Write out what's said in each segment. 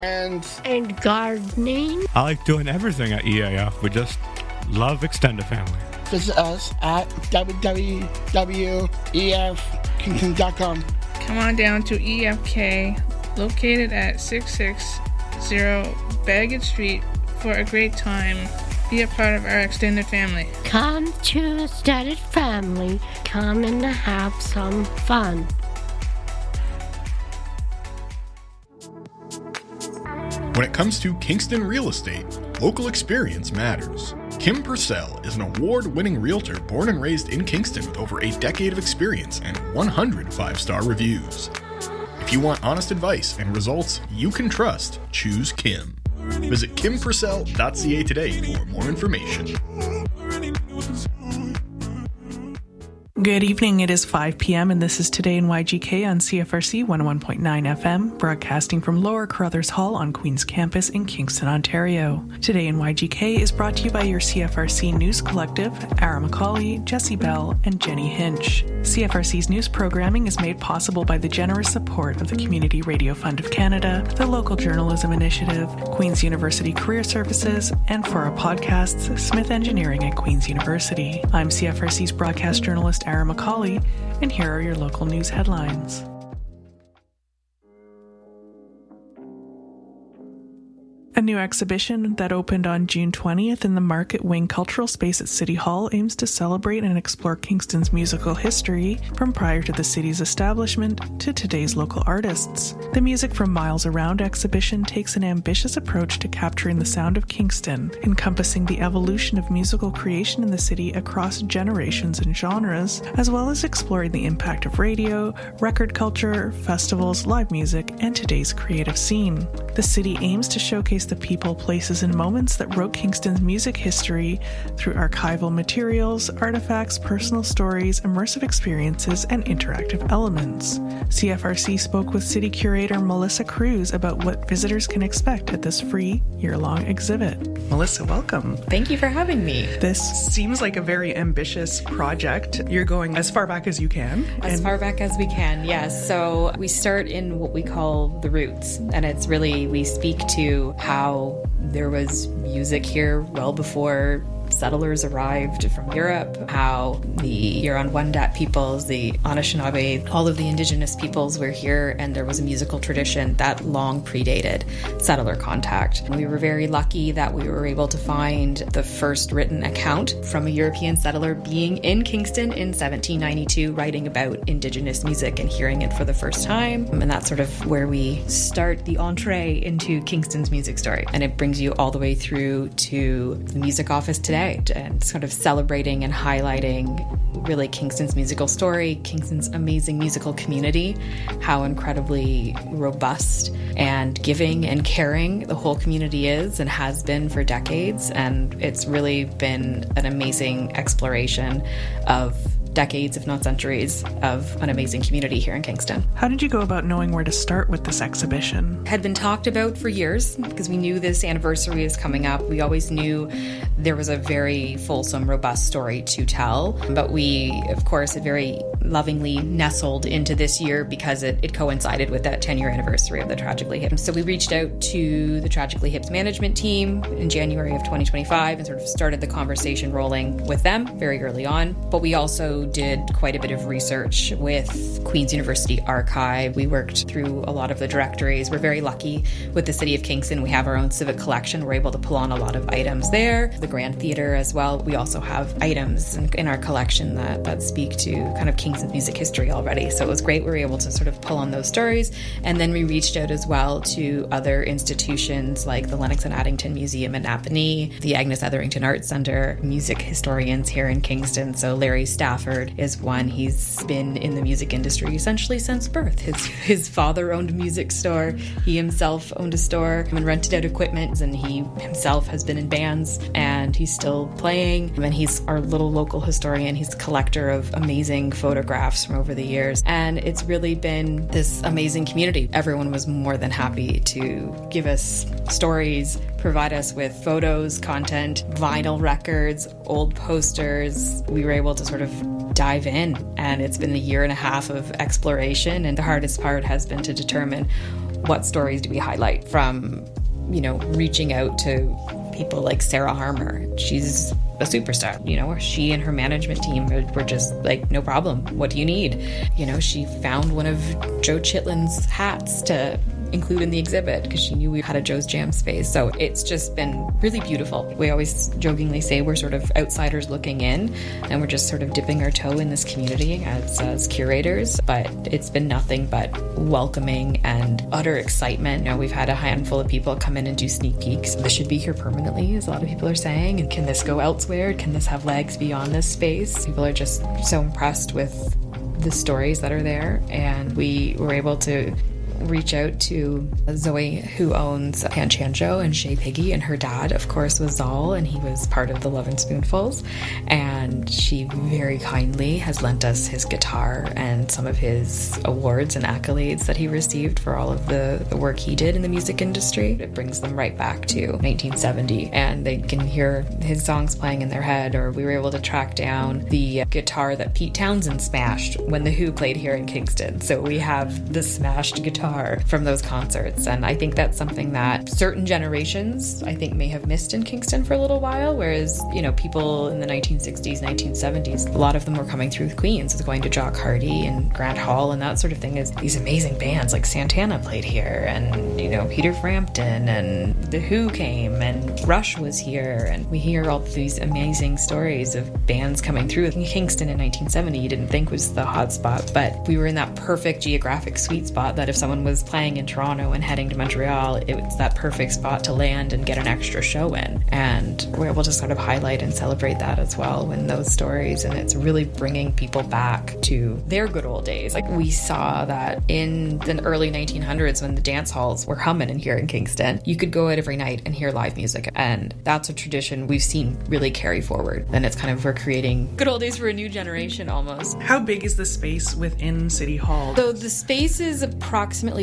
And gardening. I like doing everything at EAF. We just love extended family. Visit us at www.efkingston.com. Come on down to EFK, located at 660 Baggett Street, for a great time. Be a part of our extended family. Come to extended family. Come and have some fun. When it comes to Kingston real estate, local experience matters. Kim Purcell is an award-winning realtor born and raised in Kingston with over a decade of experience and 100 five-star reviews. If you want honest advice and results you can trust, choose Kim. Visit kimpurcell.ca today for more information. Good evening, it is 5 p.m. and this is Today in YGK on CFRC 101.9 FM, broadcasting from Lower Carruthers Hall on Queen's Campus in Kingston, Ontario. Today in YGK is brought to you by your CFRC News Collective, Ara McCauley, Jessie Bell, and Jenny Hinch. CFRC's news programming is made possible by the generous support of the Community Radio Fund of Canada, the Local Journalism Initiative, Queen's University Career Services, and for our podcasts, Smith Engineering at Queen's University. I'm CFRC's broadcast journalist, Ara McCauley, and here are your local news headlines. A new exhibition that opened on June 20th in the Market Wing Cultural Space at City Hall aims to celebrate and explore Kingston's musical history from prior to the city's establishment to today's local artists. The Music from Miles Around exhibition takes an ambitious approach to capturing the sound of Kingston, encompassing the evolution of musical creation in the city across generations and genres, as well as exploring the impact of radio, record culture, festivals, live music, and today's creative scene. The city aims to showcase the people, places, and moments that wrote Kingston's music history through archival materials, artifacts, personal stories, immersive experiences, and interactive elements. CFRC spoke with City Curator Melissa Cruz about what visitors can expect at this free year-long exhibit. Melissa, welcome. Thank you for having me. This seems like a very ambitious project. You're going as far back as you can. As far back as we can, yes. So we start in what we call the roots, and it's really, we speak to how there was music here well before settlers arrived from Europe, how the Huron-Wendat peoples, the Anishinaabe, all of the indigenous peoples were here, and there was a musical tradition that long predated settler contact. And we were very lucky that we were able to find the first written account from a European settler being in Kingston in 1792, writing about indigenous music and hearing it for the first time. And that's sort of where we start the entree into Kingston's music story. And it brings you all the way through to the music office today, and sort of celebrating and highlighting really Kingston's musical story, Kingston's amazing musical community, how incredibly robust and giving and caring the whole community is and has been for decades. And it's really been an amazing exploration of decades, if not centuries, of an amazing community here in Kingston. How did you go about knowing where to start with this exhibition? Had been talked about for years because we knew this anniversary is coming up. We always knew there was a very fulsome, robust story to tell, but we, of course, had very lovingly nestled into this year because it coincided with that 10-year anniversary of the Tragically Hips. So we reached out to the Tragically Hips management team in January of 2025 and sort of started the conversation rolling with them very early on. But we also did quite a bit of research with Queen's University Archive. We worked through a lot of the directories. We're very lucky with the City of Kingston. We have our own civic collection. We're able to pull on a lot of items there. The Grand Theatre as well. We also have items in our collection that speak to kind of Kingston's music history already. So it was great. We were able to sort of pull on those stories. And then we reached out as well to other institutions like the Lennox and Addington Museum in Napanee, the Agnes Etherington Arts Centre, music historians here in Kingston. So Larry Stafford is one. He's been in the music industry essentially since birth. His father owned a music store. He himself owned a store and rented out equipment, and he himself has been in bands and he's still playing. And he's our little local historian. He's a collector of amazing photographs from over the years. And it's really been this amazing community. Everyone was more than happy to give us stories, provide us with photos, content, vinyl records, old posters. We were able to sort of dive in, and it's been a year and a half of exploration, and the hardest part has been to determine what stories do we highlight from, reaching out to people like Sarah Harmer. She's a superstar, she and her management team were just like, no problem. What do you need? She found one of Joe Chitlin's hats to include in the exhibit because she knew we had a Joe's Jam space. So it's just been really beautiful. We always jokingly say we're sort of outsiders looking in, and we're just sort of dipping our toe in this community as curators, but it's been nothing but welcoming and utter excitement. We've had a handful of people come in and do sneak peeks. This should be here permanently, as a lot of people are saying, and can this go elsewhere? Can this have legs beyond this space? People are just so impressed with the stories that are there, and we were able to reach out to Zoe, who owns Pan Chancho, and Chez Piggy, and her dad, of course, was Zal, and he was part of the Lovin' Spoonfuls, and she very kindly has lent us his guitar and some of his awards and accolades that he received for all of the work he did in the music industry. It brings them right back to 1970, and they can hear his songs playing in their head. Or we were able to track down the guitar that Pete Townsend smashed when The Who played here in Kingston. So we have the smashed guitar from those concerts, and I think that's something that certain generations I think may have missed in Kingston for a little while, whereas people in the 1960s, 1970s, a lot of them were coming through the Queens, was going to Jock Hardy and Grant Hall and that sort of thing. Is these amazing bands like Santana played here, and Peter Frampton, and The Who came, and Rush was here, and we hear all these amazing stories of bands coming through. Kingston in 1970 you didn't think was the hot spot, but we were in that perfect geographic sweet spot that if someone was playing in Toronto and heading to Montreal, it was that perfect spot to land and get an extra show in. And we're able to sort of highlight and celebrate that as well when those stories, and it's really bringing people back to their good old days. Like we saw that in the early 1900s when the dance halls were humming in here in Kingston, you could go out every night and hear live music, and that's a tradition we've seen really carry forward. And it's kind of, we're creating good old days for a new generation almost. How big is the space within City Hall? So the space is approximately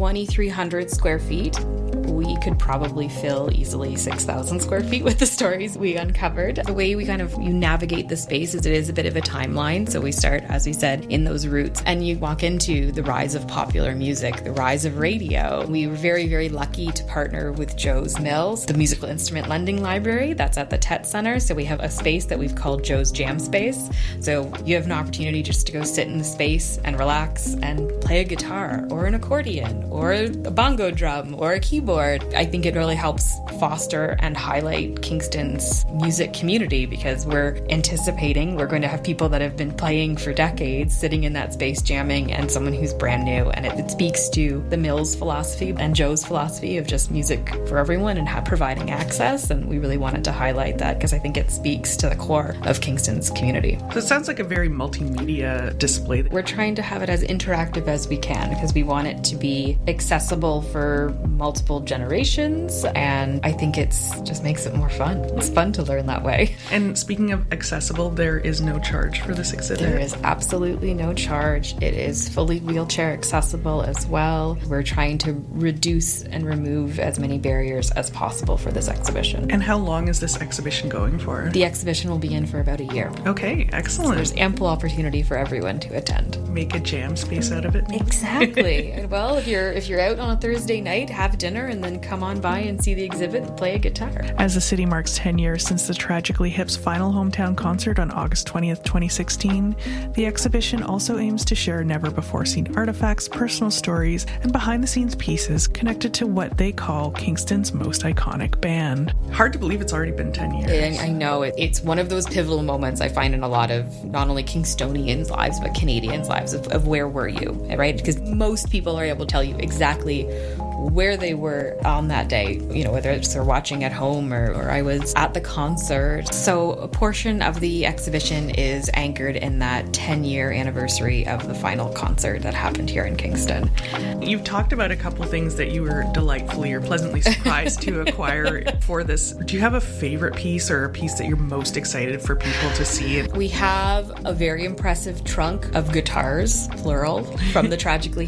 2,300 square feet. We could probably fill easily 6,000 square feet with the stories we uncovered. The way we you navigate the space is it is a bit of a timeline. So we start, as we said, in those roots, and you walk into the rise of popular music, the rise of radio. We were very, very lucky to partner with Joe's Mills, the musical instrument lending library that's at the Tet Center. So we have a space that we've called Joe's Jam Space. So you have an opportunity just to go sit in the space and relax and play a guitar or an accordion or a bongo drum or a keyboard. I think it really helps foster and highlight Kingston's music community, because we're anticipating we're going to have people that have been playing for decades sitting in that space jamming, and someone who's brand new, and it speaks to the Mills philosophy and Joe's philosophy of just music for everyone and providing access. And we really wanted to highlight that because I think it speaks to the core of Kingston's community. So it sounds like a very multimedia display. We're trying to have it as interactive as we can because we want it to be accessible for multiple generations, and I think it's just makes it more fun. It's fun to learn that way. And speaking of accessible, there is no charge for this exhibit? There is absolutely no charge. It is fully wheelchair accessible as well. We're trying to reduce and remove as many barriers as possible for this exhibition. And how long is this exhibition going for? The exhibition will be in for about a year. Okay, excellent. So there's ample opportunity for everyone to attend. Make a jam space out of it. Exactly. Well, if you're out on a Thursday night, have dinner and then come on by and see the exhibit and play a guitar. As the city marks 10 years since the Tragically Hip's final hometown concert on August 20th, 2016, the exhibition also aims to share never-before-seen artifacts, personal stories, and behind-the-scenes pieces connected to what they call Kingston's most iconic band. Hard to believe it's already been 10 years. I know. It's one of those pivotal moments I find in a lot of not only Kingstonians' lives, but Canadians' lives of where were you, right? Because most people are able to tell you exactly where they were on that day, whether it's they're watching at home or I was at the concert. So a portion of the exhibition is anchored in that 10-year anniversary of the final concert that happened here in Kingston. You've talked about a couple things that you were delightfully or pleasantly surprised to acquire for this. Do you have a favorite piece or a piece that you're most excited for people to see? We have a very impressive trunk of guitars, plural, from the Tragically Hip.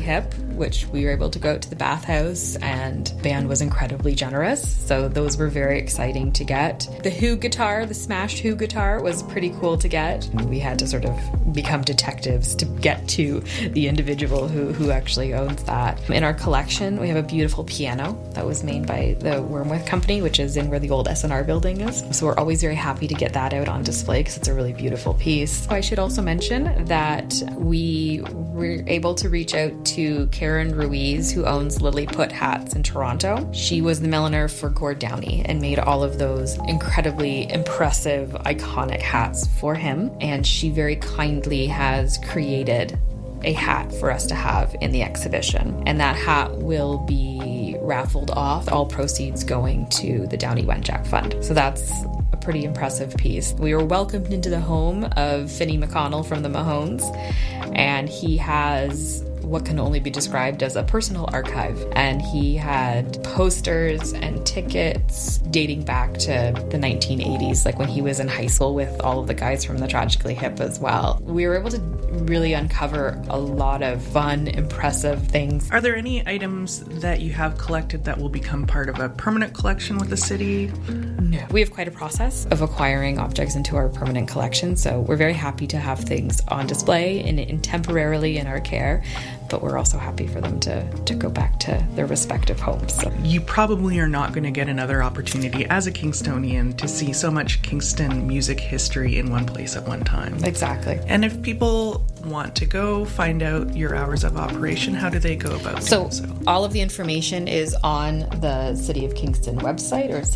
which we were able to go out to the bathhouse, and the band was incredibly generous. So those were very exciting to get. The Who guitar, the smashed Who guitar, was pretty cool to get. We had to sort of become detectives to get to the individual who actually owns that. In our collection, we have a beautiful piano that was made by the Wormwood Company, which is in where the old SNR building is. So we're always very happy to get that out on display because it's a really beautiful piece. I should also mention that we were able to reach out to Karen Ruiz, who owns Lilliput Hats in Toronto. She was the milliner for Gord Downey and made all of those incredibly impressive, iconic hats for him. And she very kindly has created a hat for us to have in the exhibition. And that hat will be raffled off, all proceeds going to the Downey Wenjack Fund. So that's a pretty impressive piece. We were welcomed into the home of Finney McConnell from the Mahones, and he has what can only be described as a personal archive. And he had posters and tickets dating back to the 1980s, like when he was in high school with all of the guys from the Tragically Hip as well. We were able to really uncover a lot of fun, impressive things. Are there any items that you have collected that will become part of a permanent collection with the city? No. We have quite a process of acquiring objects into our permanent collection, so we're very happy to have things on display and temporarily in our care, but we're also happy for them to go back to their respective homes. So. You probably are not going to get another opportunity as a Kingstonian to see so much Kingston music history in one place at one time. Exactly. And if people want to go find out your hours of operation, how do they go about doing so? All of the information is on the City of Kingston website, or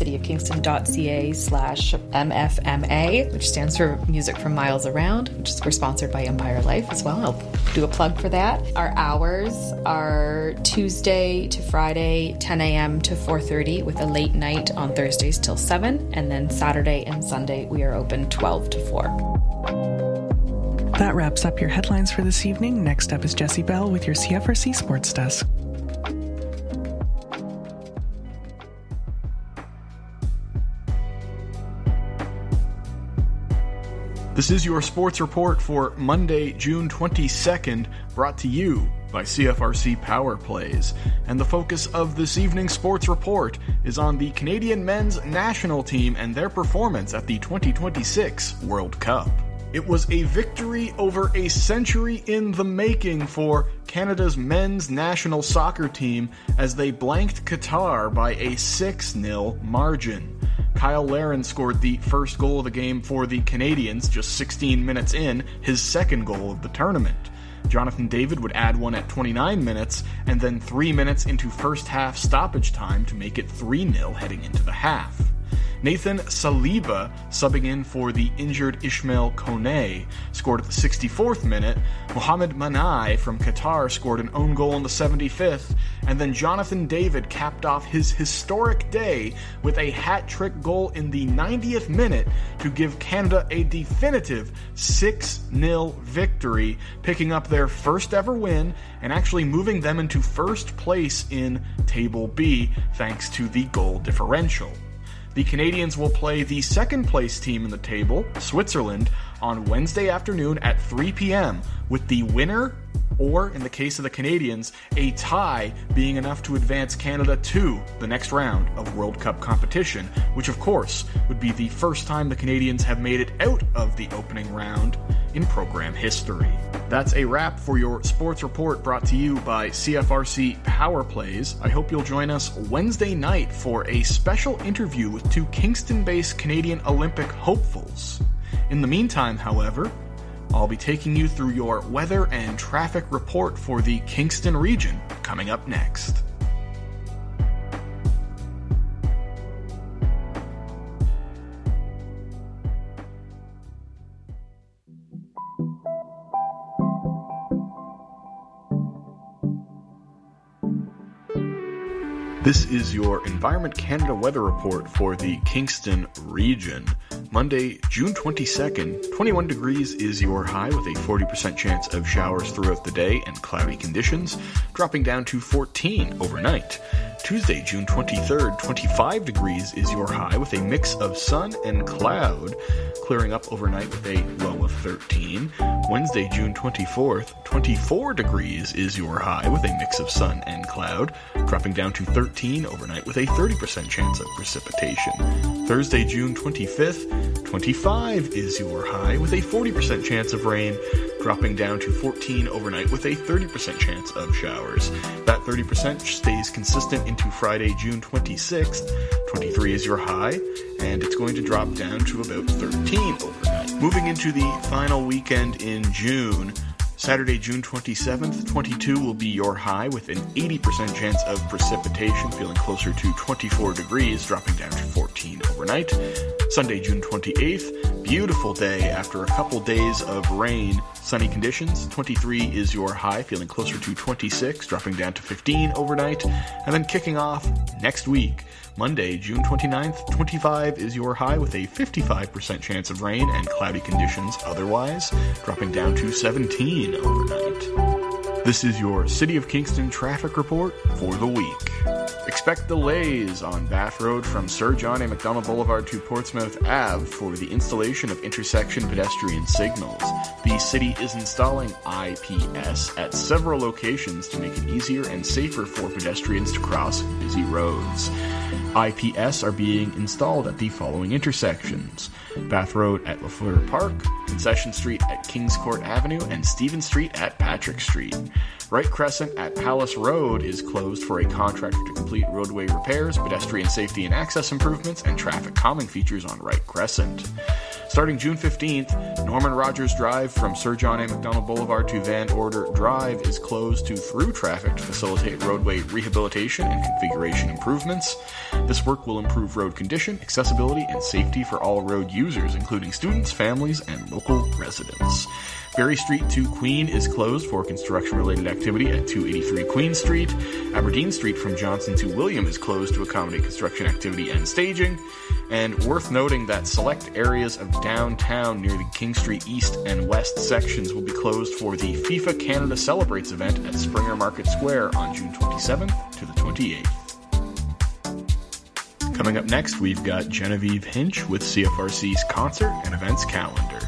cityofkingston.ca/MFMA, which stands for Music from Miles Around, which is we're sponsored by Empire Life as well. I'll do a plug for that. Our hours are Tuesday to Friday, 10 a.m. to 4:30, with a late night on Thursdays till 7, and then Saturday and Sunday we are open 12 to 4. That wraps up your headlines for this evening. Next up is Jessie Bell with your CFRC Sports Desk. This is your sports report for Monday, June 22nd, brought to you by CFRC Power Plays. And the focus of this evening's sports report is on the Canadian men's national team and their performance at the 2026 World Cup. It was a victory over a century in the making for Canada's men's national soccer team as they blanked Qatar by a 6-0 margin. Kyle Larin scored the first goal of the game for the Canadians just 16 minutes in, his second goal of the tournament. Jonathan David would add one at 29 minutes, and then 3 minutes into first half stoppage time to make it 3-0 heading into the half. Nathan Saliba, subbing in for the injured Ismail Kone, scored at the 64th minute. Mohamed Manai from Qatar scored an own goal in the 75th, and then Jonathan David capped off his historic day with a hat-trick goal in the 90th minute to give Canada a definitive 6-0 victory, picking up their first ever win and actually moving them into first place in Table B thanks to the goal differential. The Canadians will play the second place team in the table, Switzerland, on Wednesday afternoon at 3 p.m., with the winner, or in the case of the Canadians, a tie being enough to advance Canada to the next round of World Cup competition, which of course would be the first time the Canadians have made it out of the opening round in program history. That's a wrap for your sports report brought to you by CFRC Power Plays. I hope you'll join us Wednesday night for a special interview with two Kingston-based Canadian Olympic hopefuls. In the meantime, however, I'll be taking you through your weather and traffic report for the Kingston region coming up next. This is your Environment Canada weather report for the Kingston region. Monday, June 22nd, 21 degrees is your high with a 40% chance of showers throughout the day and cloudy conditions, dropping down to 14 overnight. Tuesday, June 23rd, 25 degrees is your high with a mix of sun and cloud, clearing up overnight with a low of 13. Wednesday, June 24th, 24 degrees is your high with a mix of sun and cloud, dropping down to 13 overnight with a 30% chance of precipitation. Thursday, June 25th, 25 is your high with a 40% chance of rain, dropping down to 14 overnight with a 30% chance of showers. That 30% stays consistent into Friday, June 26th. 23 is your high, and it's going to drop down to about 13 overnight. Moving into the final weekend in June, Saturday, June 27th, 22 will be your high with an 80% chance of precipitation, feeling closer to 24 degrees, dropping down to 14 overnight. Sunday, June 28th, beautiful day after a couple days of rain, sunny conditions. 23 is your high, feeling closer to 26, dropping down to 15 overnight. And then kicking off next week, Monday, June 29th, 25 is your high with a 55% chance of rain and cloudy conditions otherwise, dropping down to 17 overnight. This is your City of Kingston traffic report for the week. Expect delays on Bath Road from Sir John A. Macdonald Boulevard to Portsmouth Ave for the installation of intersection pedestrian signals. The city is installing IPS at several locations to make it easier and safer for pedestrians to cross busy roads. IPS are being installed at the following intersections: Bath Road at Lafleur Park, Concession Street at Kings Court Avenue, and Stephen Street at Patrick Street. Wright Crescent at Palace Road is closed for a contractor to complete roadway repairs, pedestrian safety and access improvements, and traffic calming features on Wright Crescent. Starting June 15th, Norman Rogers Drive from Sir John A. Macdonald Boulevard to Van Order Drive is closed to through traffic to facilitate roadway rehabilitation and configuration improvements. This work will improve road condition, accessibility, and safety for all road users, including students, families, and local residents. Berry Street to Queen is closed for construction-related activity at 283 Queen Street. Aberdeen Street from Johnson to William is closed to accommodate construction activity and staging. And worth noting that select areas of downtown near the King Street East and West sections will be closed for the FIFA Canada Celebrates event at Springer Market Square on June 27th to the 28th. Coming up next, we've got Genevieve Hinch with CFRC's concert and events calendar.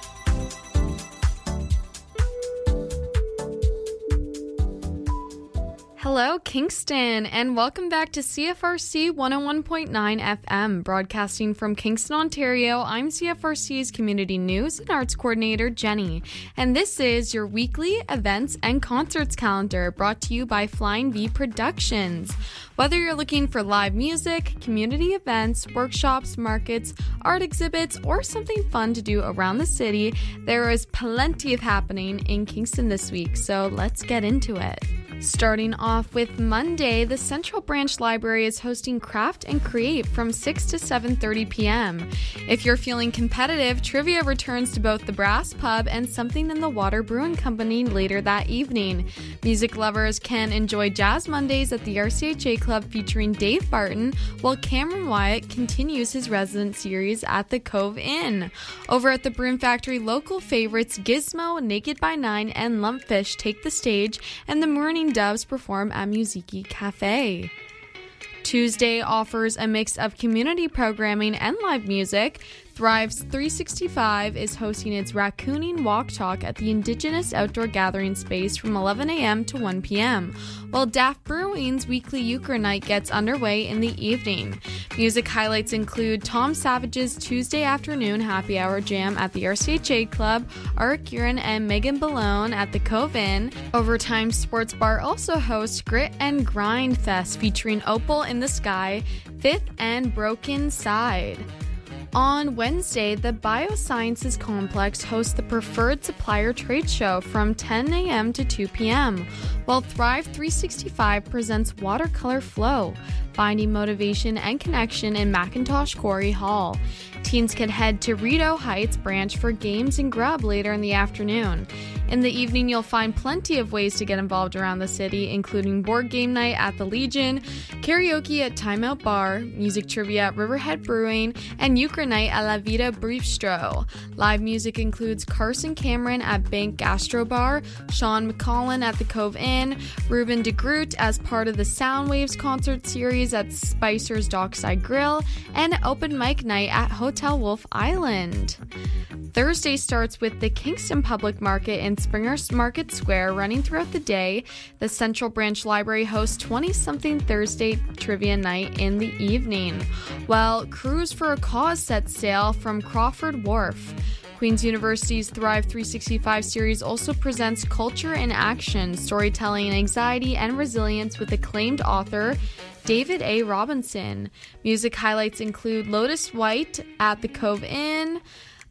Hello, Kingston, and welcome back to CFRC 101.9 FM, broadcasting from Kingston, Ontario. I'm CFRC's Community News and Arts Coordinator, Jenny, and this is your weekly events and concerts calendar brought to you by Flying V Productions. Whether you're looking for live music, community events, workshops, markets, art exhibits, or something fun to do around the city, there is plenty of happening in Kingston this week, so let's get into it. Starting off with Monday, the Central Branch Library is hosting Craft and Create from 6 to 7:30 p.m. If you're feeling competitive, trivia returns to both the Brass Pub and Something in the Water Brewing Company later that evening. Music lovers can enjoy Jazz Mondays at the RCHA Club featuring Dave Barton, while Cameron Wyatt continues his resident series at the Cove Inn. Over at the Broom Factory, local favorites Gizmo, Naked by Nine, and Lumpfish take the stage, and the Mourning Doves perform at Musiki Cafe. Tuesday offers a mix of community programming and live music. Thrives 365 is hosting its Raccooning Walk Talk at the Indigenous Outdoor Gathering Space from 11 a.m. to 1 p.m., while Daft Brewing's weekly Euchre Night gets underway in the evening. Music highlights include Tom Savage's Tuesday afternoon happy hour jam at the RCHA Club, Art Gurin and Megan Ballone at the Cove Inn. Overtime Sports Bar also hosts Grit and Grind Fest featuring Opal in the Sky, Fifth, and Broken Side. On Wednesday, the Biosciences Complex hosts the Preferred Supplier Trade Show from 10 a.m. to 2 p.m., while Thrive 365 presents Watercolor Flow. finding motivation and connection in McIntosh Quarry Hall. Teens can head to Rideau Heights branch for games and grub later in the afternoon. In the evening, you'll find plenty of ways to get involved around the city, including board game night at the Legion, karaoke at Time Out Bar, music trivia at Riverhead Brewing, and euchre night at La Vida Bistro. Live music includes Carson Cameron at Bank Gastro Bar, Sean McCollin at the Cove Inn, Ruben DeGroot as part of the Soundwaves concert series at Spicer's Dockside Grill, and open mic night at Hotel Wolf Island. Thursday starts with the Kingston Public Market in Springer Market Square running throughout the day. The Central Branch Library hosts 20-something Thursday trivia night in the evening, while Cruise for a Cause sets sail from Crawford Wharf. Queen's University's Thrive 365 series also presents Culture in Action, Storytelling, Anxiety, and Resilience with acclaimed author David A. Robinson. Music highlights include Lotus White at the Cove Inn,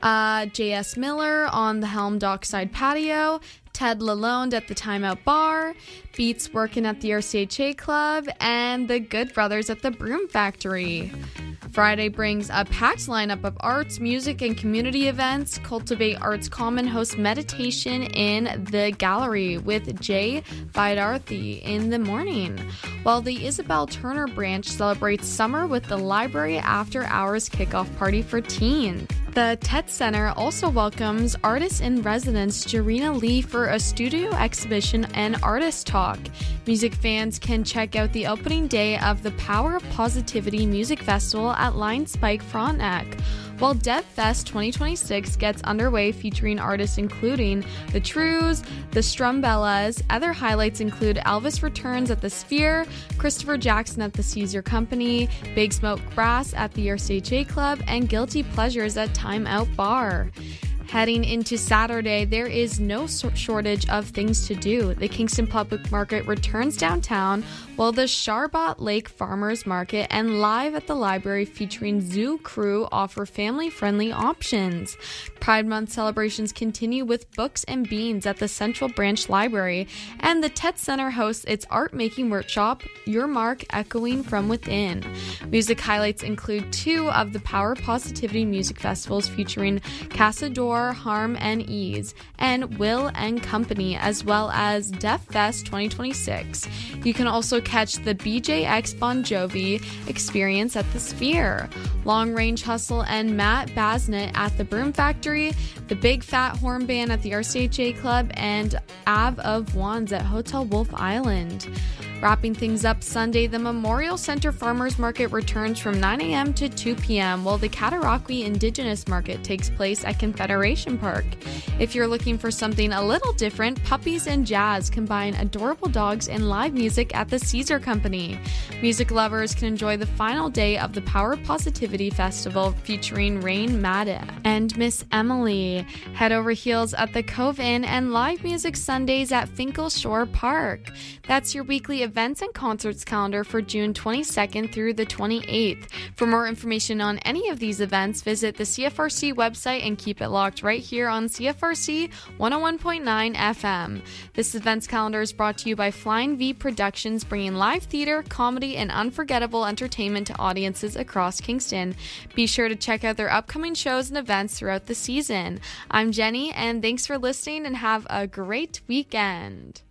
J.S. Miller on the Helm Dockside Patio, Ted Lalonde at the Time Out Bar, Beats working at the RCHA Club, and the Good Brothers at the Broom Factory. Friday brings a packed lineup of arts, music, and community events. Cultivate Arts Common hosts meditation in the gallery with Jay Vidarthi in the morning, while the Isabel Turner branch celebrates summer with the library after-hours kickoff party for teens. The TED Center also welcomes artist-in-residence Jarena Lee for a studio exhibition and artist talk. Music fans can check out the opening day of the Power of Positivity Music Festival at Line Spike Frontenac, while DevFest 2026 gets underway featuring artists including The Trues, The Strumbellas. Other highlights include Elvis Returns at the Sphere, Christopher Jackson at the Caesar Company, Big Smoke Brass at the RCHA Club, and Guilty Pleasures at Time Out Bar. Heading into Saturday, there is no shortage of things to do. The Kingston Public Market returns downtown, while the Sharbot Lake Farmers Market and Live at the Library featuring Zoo Crew offer family-friendly options. Pride Month celebrations continue with Books and Beans at the Central Branch Library, and the TED Center hosts its art-making workshop, Your Mark Echoing from Within. Music highlights include two of the Power Positivity Music Festivals featuring Casador, Harm and Ease, and Will and Company, as well as Deaf Fest 2026. You can also catch the BJX Bon Jovi experience at the Sphere, Long Range Hustle and Matt Basnett at the Broom Factory, the Big Fat Horn Band at the RCHA Club, and Ave of Wands at Hotel Wolf Island. Wrapping things up Sunday, the Memorial Center Farmers Market returns from 9 a.m. to 2 p.m., while the Cataraqui Indigenous Market takes place at Confederation Park. If you're looking for something a little different, Puppies and Jazz combine adorable dogs and live music at the Caesar Company. Music lovers can enjoy the final day of the Power Positivity Festival featuring Rain Madda and Miss Emily. Head over heels at the Cove Inn and live music Sundays at Finkel Shore Park. That's your weekly events and concerts calendar for June 22nd through the 28th. For more information on any of these events, visit the CFRC website and keep it locked right here on CFRC 101.9 FM. This events calendar is brought to you by Flying V Productions, bringing live theater, comedy, and unforgettable entertainment to audiences across Kingston. Be sure to check out their upcoming shows and events throughout the season. I'm Jenny, and thanks for listening and have a great weekend.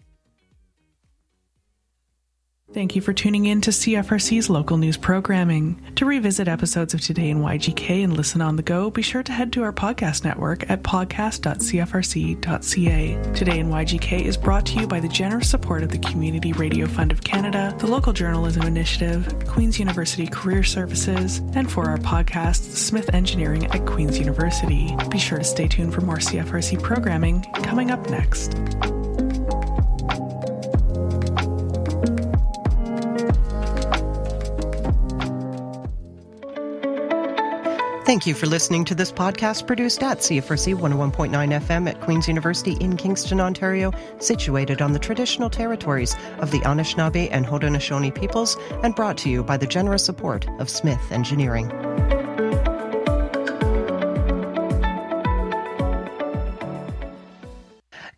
Thank you for tuning in to CFRC's local news programming. To revisit episodes of Today in YGK and listen on the go, be sure to head to our podcast network at podcast.cfrc.ca. Today in YGK is brought to you by the generous support of the Community Radio Fund of Canada, the Local Journalism Initiative, Queen's University Career Services, and for our podcast, Smith Engineering at Queen's University. Be sure to stay tuned for more CFRC programming coming up next. Thank you for listening to this podcast produced at CFRC 101.9 FM at Queen's University in Kingston, Ontario, situated on the traditional territories of the Anishinaabe and Haudenosaunee peoples, and brought to you by the generous support of Smith Engineering.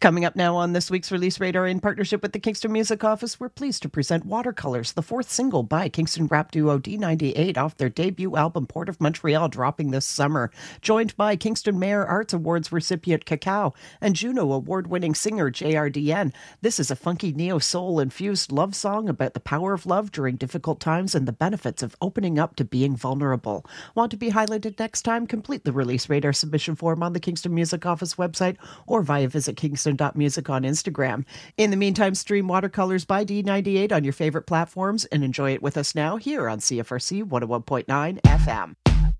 Coming up now on this week's Release Radar in partnership with the Kingston Music Office, we're pleased to present Watercolors, the fourth single by Kingston rap duo D98 off their debut album Port of Montreal, dropping this summer. Joined by Kingston Mayor Arts Awards recipient Cacao and Juno Award-winning singer JRDN, this is a funky neo-soul-infused love song about the power of love during difficult times and the benefits of opening up to being vulnerable. Want to be highlighted next time? Complete the Release Radar submission form on the Kingston Music Office website or via visit Kingston.music on Instagram. In the meantime, stream Watercolors by D98 on your favorite platforms and enjoy it with us now here on CFRC 101.9 FM.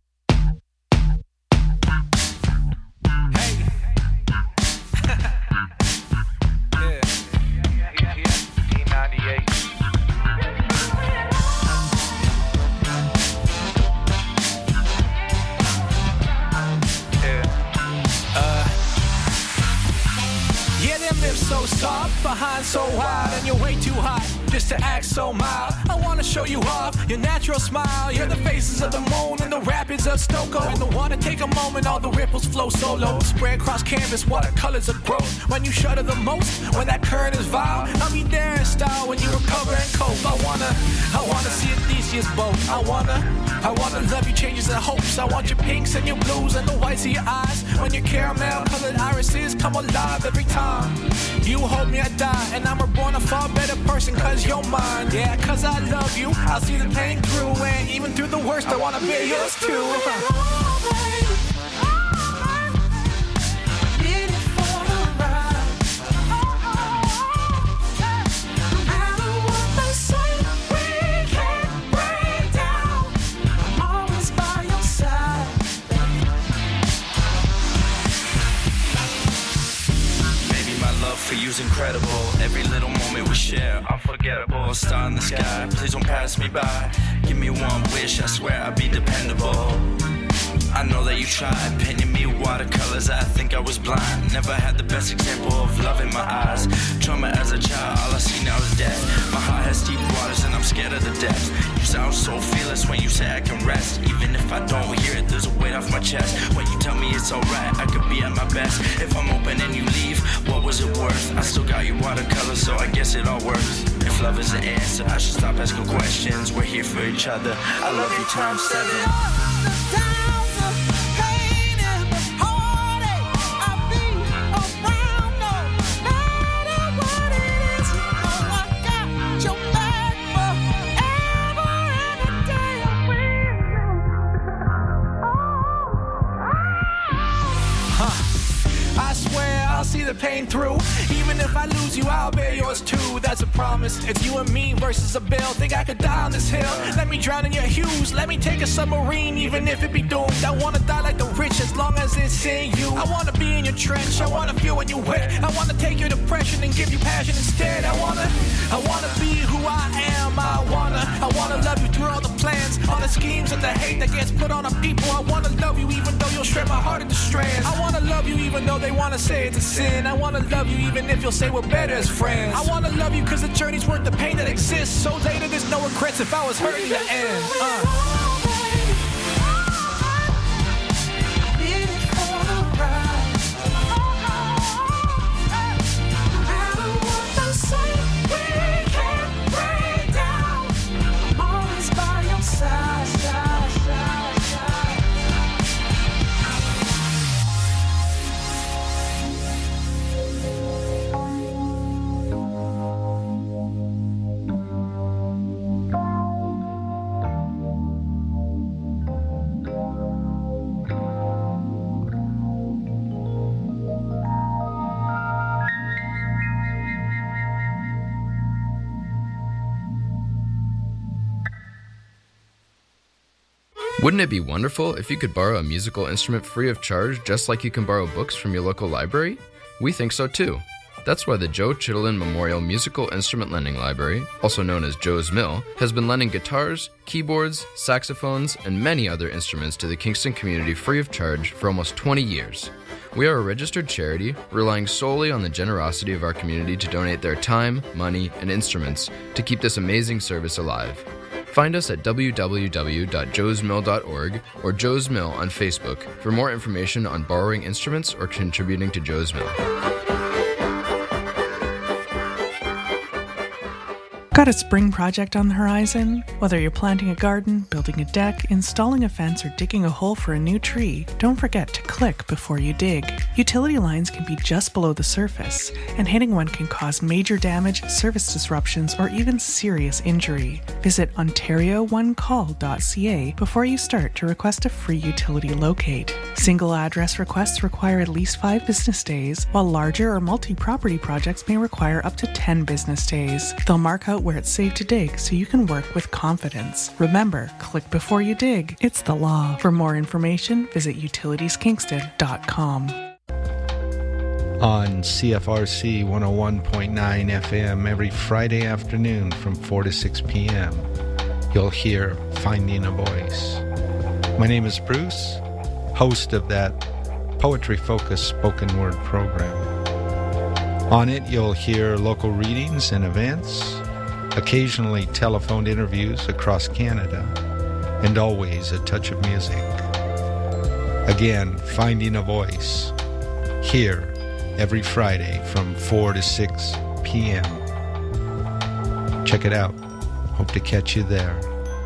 So soft, behind so wide, and you're way too hot just to act so mild. I wanna show you off your natural smile. You're the faces of the moon and the rapids of Stokoe. And the water take a moment, all the ripples flow solo. Spread across canvas, watercolors of growth. When you shudder the most, when that current is vile, I'll be there in style when you recover and cope. I wanna see a Theseus boat. I wanna love you, changes and hopes. I want your pinks and your blues and the whites of your eyes. When your caramel colored irises come alive every time you hold me, I die, and I'm reborn a far better person, cause you're mine. Yeah, cause I love you, I'll see the pain through, and even through the worst, I wanna be yours too. For you's incredible. Every little moment we share, unforgettable. A star in the sky, please don't pass me by. Give me one wish, I swear I'll be dependable. I know that you tried painting me watercolors. I think I was blind. Never had the best example of love in my eyes. Trauma as a child, all I see now is death. My heart has deep waters and I'm scared of the depths. You sound so fearless when you say I can rest. Even if I don't hear it, there's a weight off my chest. When you tell me it's alright, I could be at my best. If I'm open and you leave, what was it worth? I still got your watercolors, so I guess it all works. If love is the answer, I should stop asking questions. We're here for each other. I love you times 7. See the pain through. Even if I lose you, I'll bear yours too. That's a promise. It's you and me versus a bill. Think I could die on this hill? Let me drown in your hues. Let me take a submarine, even if it be doomed. I wanna die like the rich as long as it's in you. I wanna be in your trench. I wanna feel when you wet. I wanna take your depression and give you passion instead. I wanna be who I am. I wanna love you through all the plans, all the schemes and the hate that gets put on our people. I wanna love you even though you'll shred my heart into strands. I wanna love you even though they wanna say it's a sin. I wanna love you even if you'll say we're better as friends. I wanna love you cause the journey's worth the pain that exists. So later there's no regrets if I was hurt in the end. Wouldn't it be wonderful if you could borrow a musical instrument free of charge, just like you can borrow books from your local library? We think so too. That's why the Joe Chittenden Memorial Musical Instrument Lending Library, also known as Joe's Mill, has been lending guitars, keyboards, saxophones, and many other instruments to the Kingston community free of charge for almost 20 years. We are a registered charity, relying solely on the generosity of our community to donate their time, money, and instruments to keep this amazing service alive. Find us at www.joesmill.org or Joe's Mill on Facebook for more information on borrowing instruments or contributing to Joe's Mill. Got a spring project on the horizon? Whether you're planting a garden, building a deck, installing a fence, or digging a hole for a new tree, don't forget to click before you dig. Utility lines can be just below the surface, and hitting one can cause major damage, service disruptions, or even serious injury. Visit OntarioOneCall.ca before you start to request a free utility locate. Single address requests require at least 5 business days, while larger or multi-property projects may require up to 10 business days. They'll mark out where it's safe to dig so you can work with confidence. Remember, click before you dig. It's the law. For more information, visit utilitieskingston.com. On CFRC 101.9 FM every Friday afternoon from 4 to 6 p.m., you'll hear Finding a Voice. My name is Bruce, host of that poetry-focused spoken word program. On it, you'll hear local readings and events, occasionally telephoned interviews across Canada, and always a touch of music. Again, Finding a Voice, here every Friday from 4 to 6 p.m. Check it out. Hope to catch you there.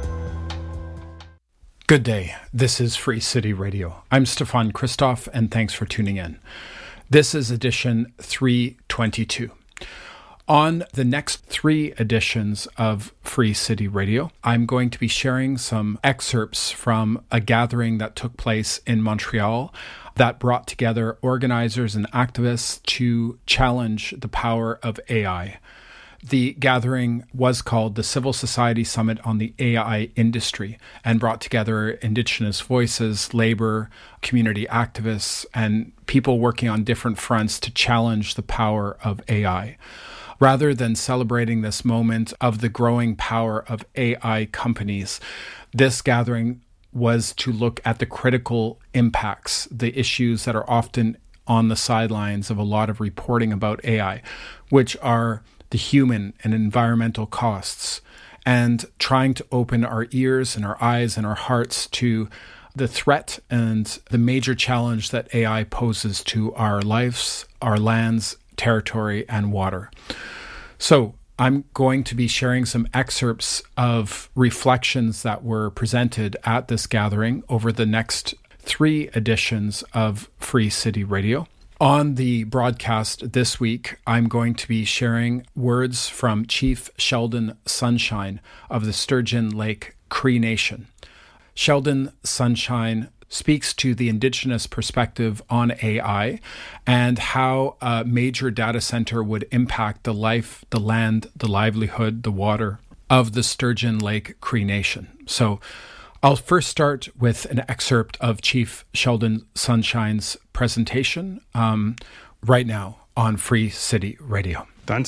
Good day. This is Free City Radio. I'm Stefan Christoff, and thanks for tuning in. This is edition 322. On the next 3 editions of Free City Radio, I'm going to be sharing some excerpts from a gathering that took place in Montreal that brought together organizers and activists to challenge the power of AI. The gathering was called the Civil Society Summit on the AI Industry and brought together Indigenous voices, labor, community activists, and people working on different fronts to challenge the power of AI. Rather than celebrating this moment of the growing power of AI companies, this gathering was to look at the critical impacts, the issues that are often on the sidelines of a lot of reporting about AI, which are the human and environmental costs, and trying to open our ears and our eyes and our hearts to the threat and the major challenge that AI poses to our lives, our lands, territory, and water. So I'm going to be sharing some excerpts of reflections that were presented at this gathering over the next 3 editions of Free City Radio. On the broadcast this week, I'm going to be sharing words from Chief Sheldon Sunshine of the Sturgeon Lake Cree Nation. Sheldon Sunshine speaks to the Indigenous perspective on AI and how a major data center would impact the life, the land, the livelihood, the water of the Sturgeon Lake Cree Nation. So I'll first start with an excerpt of Chief Sheldon Sunshine's presentation right now on Free City Radio. I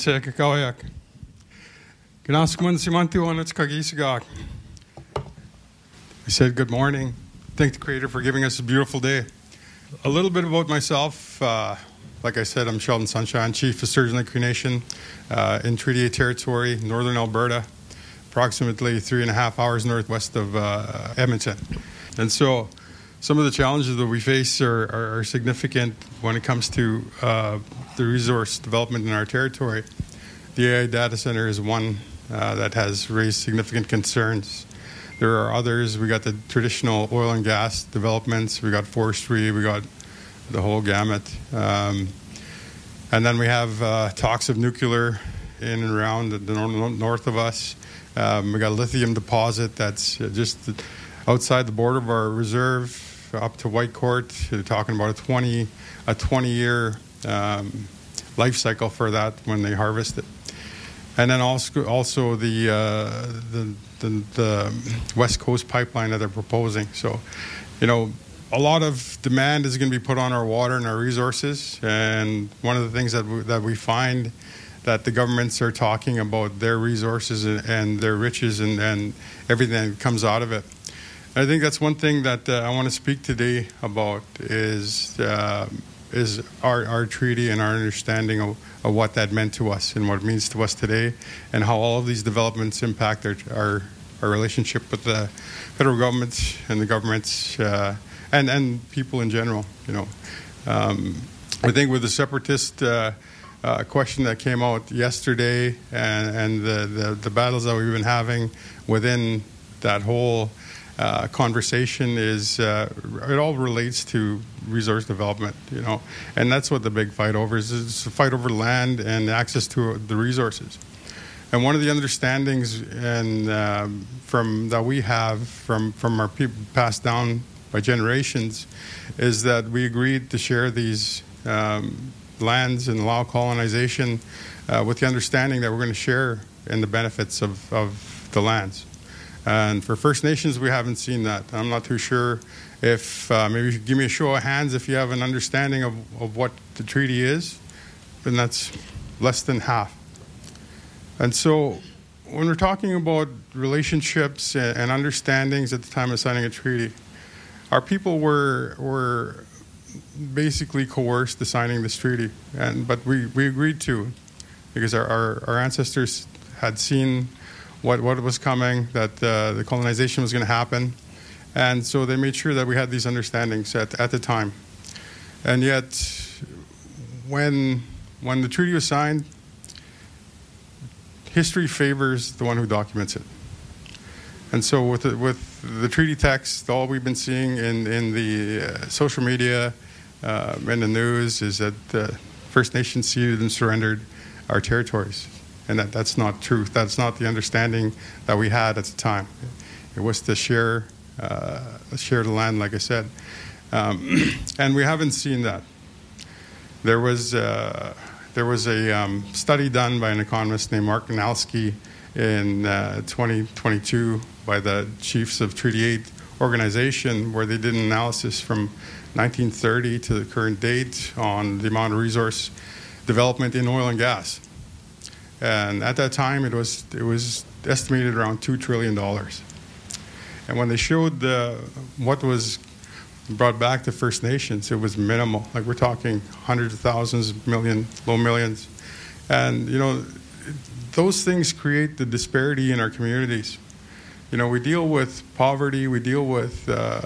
said good morning. Thank the Creator for giving us a beautiful day. A little bit about myself. Like I said, I'm Sheldon Sunshine, Chief of Sturgeon Lake Cree Nation in Treaty 8 Territory, Northern Alberta, approximately 3.5 hours northwest of Edmonton. And so some of the challenges that we face are significant when it comes to the resource development in our territory. The AI data center is one that has raised significant concerns. There are others. We got the traditional oil and gas developments. We got forestry. We got the whole gamut. And then we have talks of nuclear in and around the north of us. We got a lithium deposit that's just outside the border of our reserve up to Whitecourt. They're talking about a 20-year life cycle for that when they harvest it. And then also the West Coast pipeline that they're proposing. So, a lot of demand is going to be put on our water and our resources. And one of the things that we find that the governments are talking about their resources and their riches and everything that comes out of it. And I think that's one thing that I want to speak today about is our treaty and our understanding of what that meant to us and what it means to us today, and how all of these developments impact our relationship with the federal government and the governments and people in general. I think with the separatist question that came out yesterday, and the battles that we've been having within that whole conversation is it all relates to resource development, and that's what the big fight over is. It's a fight over land and access to the resources. And one of the understandings from that we have from our people passed down by generations is that we agreed to share these lands and allow colonization with the understanding that we're going to share in the benefits of the lands. And for First Nations, we haven't seen that. I'm not too sure if maybe you should give me a show of hands if you have an understanding of what the treaty is, and that's less than half. And so when we're talking about relationships and understandings at the time of signing a treaty, our people were basically coerced to signing this treaty, but we agreed to, because our ancestors had seen what was coming, that the colonization was going to happen, and so they made sure that we had these understandings at the time. And yet, when the treaty was signed, history favors the one who documents it. And so with the treaty text, all we've been seeing in the social media and the news is that First Nations ceded and surrendered our territories. And that's not true. That's not the understanding that we had at the time. It was to share the land, like I said. And we haven't seen that. There was a study done by an economist named Mark Ganalski in 2022 by the Chiefs of Treaty 8 organization, where they did an analysis from 1930 to the current date on the amount of resource development in oil and gas. And at that time, it was estimated around $2 trillion. And when they showed what was brought back to First Nations, it was minimal. Like, we're talking hundreds of thousands, low millions. And, those things create the disparity in our communities. We deal with poverty, we deal with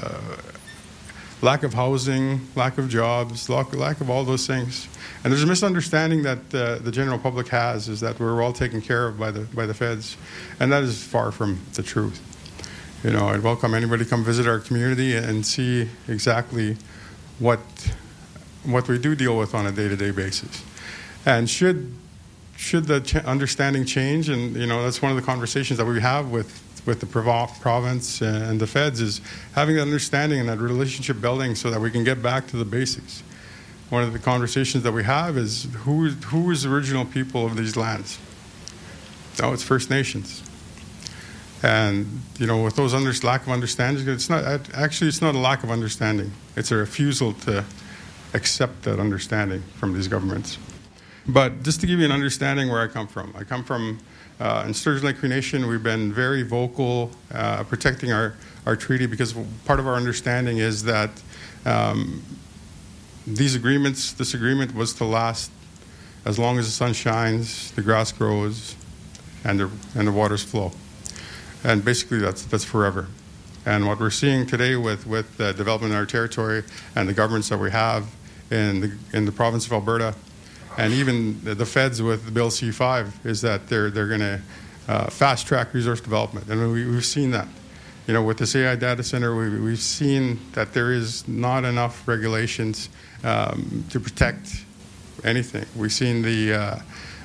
lack of housing, lack of jobs, lack of all those things. And there's a misunderstanding that the general public has, is that we're all taken care of by the feds. And that is far from the truth. I'd welcome anybody to come visit our community and see exactly what we do deal with on a day-to-day basis. And should the understanding change, and that's one of the conversations that we have with the province and the feds, is having that understanding and that relationship building so that we can get back to the basics. One of the conversations that we have is who is the original people of these lands? No, it's First Nations. And with those lack of understanding, it's not a lack of understanding. It's a refusal to accept that understanding from these governments. But just to give you an understanding where I come from in Sturgeon Lake Cree Nation. We've been very vocal protecting our treaty, because part of our understanding is that this agreement was to last as long as the sun shines, the grass grows, and the waters flow. And basically, that's forever. And what we're seeing today with the development in our territory and the governments that we have in the province of Alberta, and even the feds with Bill C-5, is that they're going to fast track resource development. And we've seen that. With this AI data center, we've seen that there is not enough regulations to protect anything. We've seen the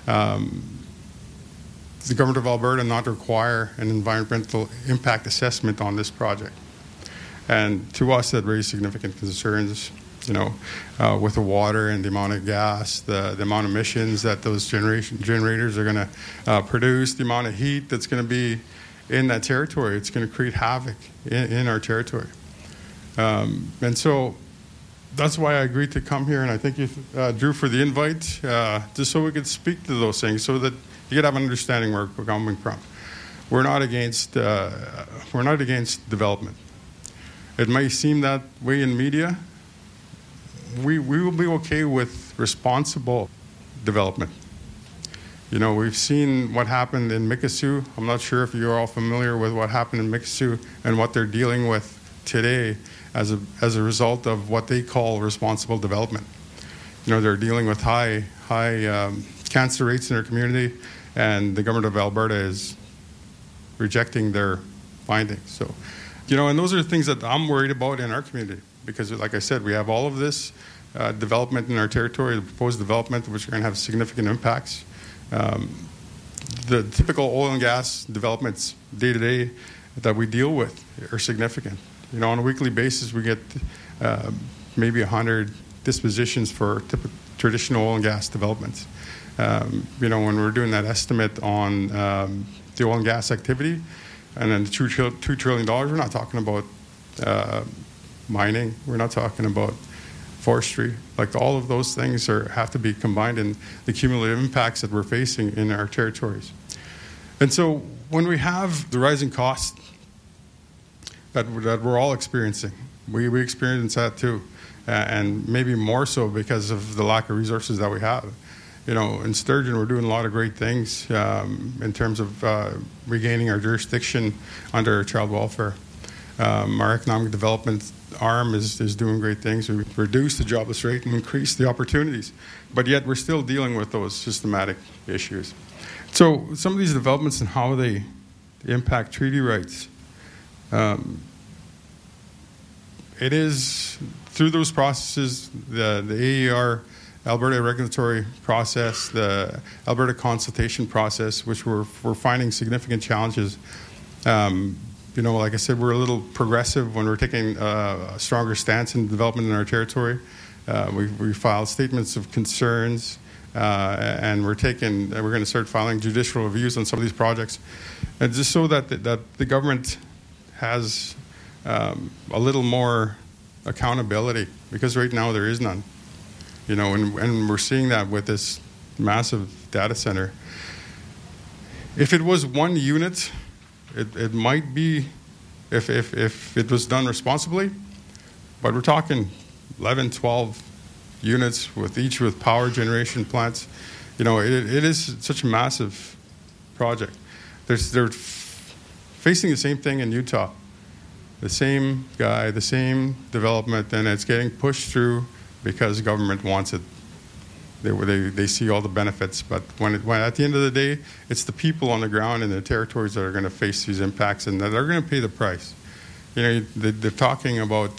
government of Alberta not require an environmental impact assessment on this project. And to us, that raised significant concerns, with the water and the amount of gas, the amount of emissions that those generators are going to produce, the amount of heat that's going to be in that territory. It's going to create havoc in our territory. And so that's why I agreed to come here, and I thank you, Drew, for the invite, just so we could speak to those things, so that you could have an understanding where we're coming from. We're not against development. It may seem that way in media. We will be okay with responsible development. We've seen what happened in Mikisew. I'm not sure if you're all familiar with what happened in Mikisew and what they're dealing with today as a result of what they call responsible development. They're dealing with high cancer rates in our community, and the government of Alberta is rejecting their findings. So, and those are the things that I'm worried about in our community, because, like I said, we have all of this development in our territory, the proposed development, which are going to have significant impacts. The typical oil and gas developments day to day that we deal with are significant. On a weekly basis, we get maybe 100 dispositions for traditional oil and gas developments. When we're doing that estimate on the oil and gas activity, and then the $2 trillion, we're not talking about mining, we're not talking about forestry. Like, all of those things have to be combined in the cumulative impacts that we're facing in our territories. And so when we have the rising costs that we're all experiencing, we experience that too, and maybe more so because of the lack of resources that we have. In Sturgeon, we're doing a lot of great things in terms of regaining our jurisdiction under child welfare. Our economic development arm is doing great things. We've reduced the jobless rate and increased the opportunities, but yet we're still dealing with those systematic issues. So some of these developments and how they impact treaty rights, it is through those processes, the AER, Alberta regulatory process, the Alberta consultation process, which we're finding significant challenges. Like I said, we're a little progressive when we're taking a stronger stance in development in our territory. We filed statements of concerns, and we're going to start filing judicial reviews on some of these projects, and just so that the government has a little more accountability, because right now there is none. And we're seeing that with this massive data center. If it was one unit, it might be, if it was done responsibly, but we're talking 11, 12 units each with power generation plants. It is such a massive project. They're facing the same thing in Utah. The same guy, the same development, and it's getting pushed through because government wants it. They see all the benefits, but when at the end of the day, it's the people on the ground in the territories that are going to face these impacts and that are going to pay the price. They're talking about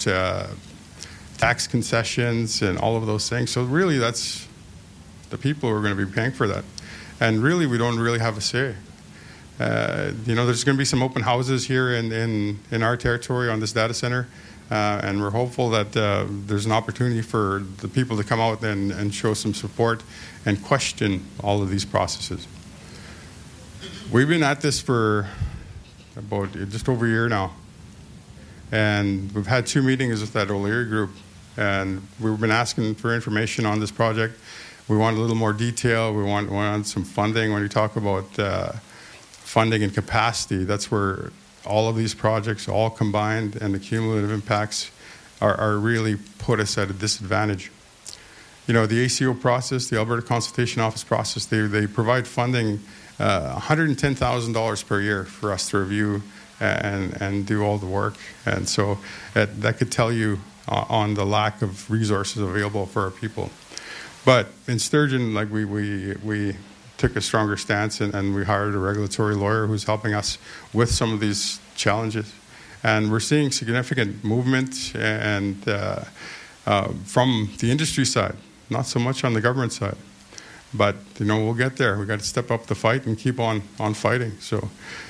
tax concessions and all of those things. So really, that's the people who are going to be paying for that. And really, we don't really have a say. There's going to be some open houses here in our territory on this data center. And we're hopeful that there's an opportunity for the people to come out and show some support and question all of these processes. We've been at this for about just over a year now. And we've had 2 meetings with that O'Leary group. And we've been asking for information on this project. We want a little more detail. We want some funding. When you talk about funding and capacity, that's where all of these projects all combined and the cumulative impacts are really put us at a disadvantage. The ACO process, the Alberta Consultation Office process, they provide funding $110,000 per year for us to review and do all the work. And so that could tell you on the lack of resources available for our people. But in Sturgeon, like we took a stronger stance and we hired a regulatory lawyer who's helping us with some of these challenges. And we're seeing significant movement and from the industry side, not so much on the government side. But, we'll get there. We've got to step up the fight and keep on fighting. So,